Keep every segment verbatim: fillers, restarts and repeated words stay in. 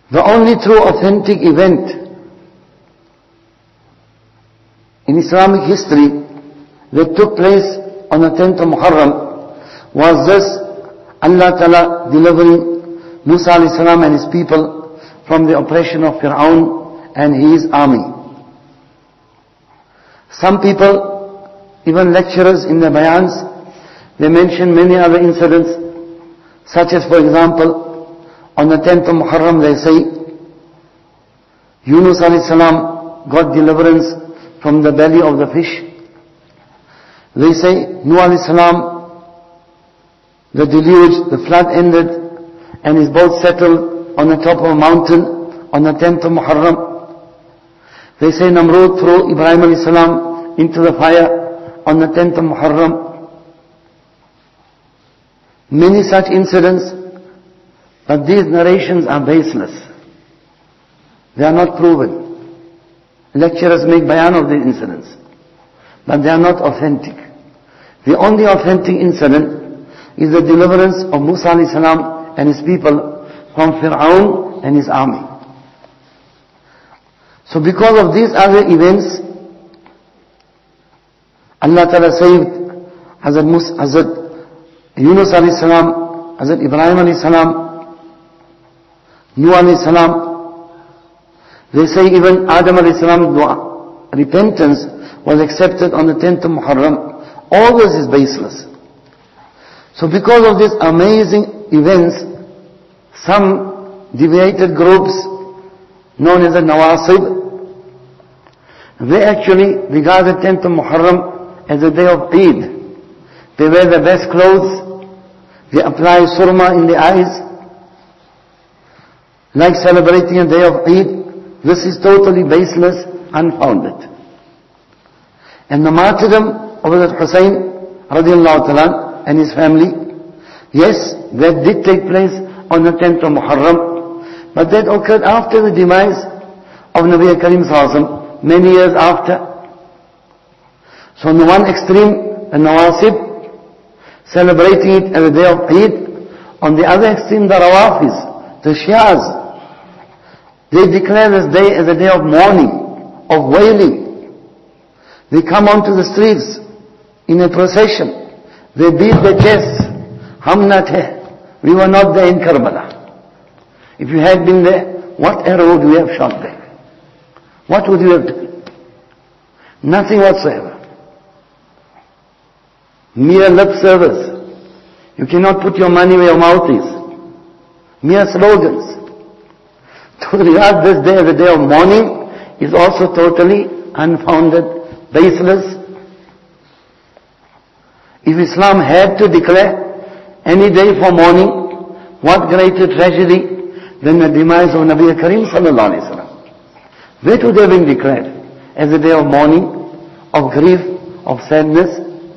The only true authentic event in Islamic history that took place on the tenth of Muharram was this: Allah Ta'ala delivering Musa alayhi salam and his people from the oppression of Fir'aun and his army. Some people, even lecturers in their bayans, they mention many other incidents, such as, for example, on the tenth of Muharram they say Yunus alayhi salam got deliverance from the belly of the fish. They say Nuh alayhi salam, the deluge, the flood ended and his boat settled on the top of a mountain on the tenth of Muharram. They say Namrud threw Ibrahim alayhi salam into the fire on the tenth of Muharram. Many such incidents, but these narrations are baseless. They are not proven. Lecturers make bayan of these incidents, but they are not authentic. The only authentic incident is the deliverance of Musa alayhi salam and his people from Fir'aun and his army. So because of these other events, Allah Ta'ala saved Hazrat Musa, Hazrat Yunus alayhi salam, Hazrat Ibrahim alayhi salam, Nuh alayhi salam. They say even Adam alayhi salam's dua, repentance, was accepted on the tenth of Muharram. All this is baseless. So because of these amazing events, some deviated groups known as the Nawasib, they actually regard the tenth of Muharram as a day of Eid. They wear the best clothes, they apply surma in the eyes, like celebrating a day of Eid. This is totally baseless, unfounded. And the martyrdom of Hazrat Hussain radiallahu ta'ala and his family, yes, that did take place on the tenth of Muharram, but that occurred after the demise of Nabi Karim sallallahu alaihi wasallam, many years after. So on the one extreme, the Nawasib, celebrating it as a day of Eid. On the other extreme, the Rawafis, the Shias, they declare this day as a day of mourning, of wailing. They come onto the streets in a procession. They beat their chests. Hum na the. We were not there in Karbala. If you had been there, what arrow would we have shot there? What would you have done? Nothing whatsoever. Mere lip service. You cannot put your money where your mouth is. Mere slogans. To regard this day as a day of mourning is also totally unfounded, baseless. If Islam had to declare any day for mourning, what greater tragedy than the demise of Nabi Karim sallallahu alaihi wasallam? That would have been declared as a day of mourning, of grief, of sadness.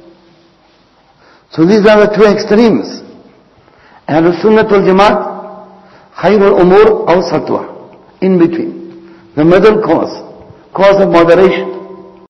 So these are the two extremes. Ahlul Sunnah wal Jamaat, Khairul Umur awsatwa, in between. The middle course, course of moderation.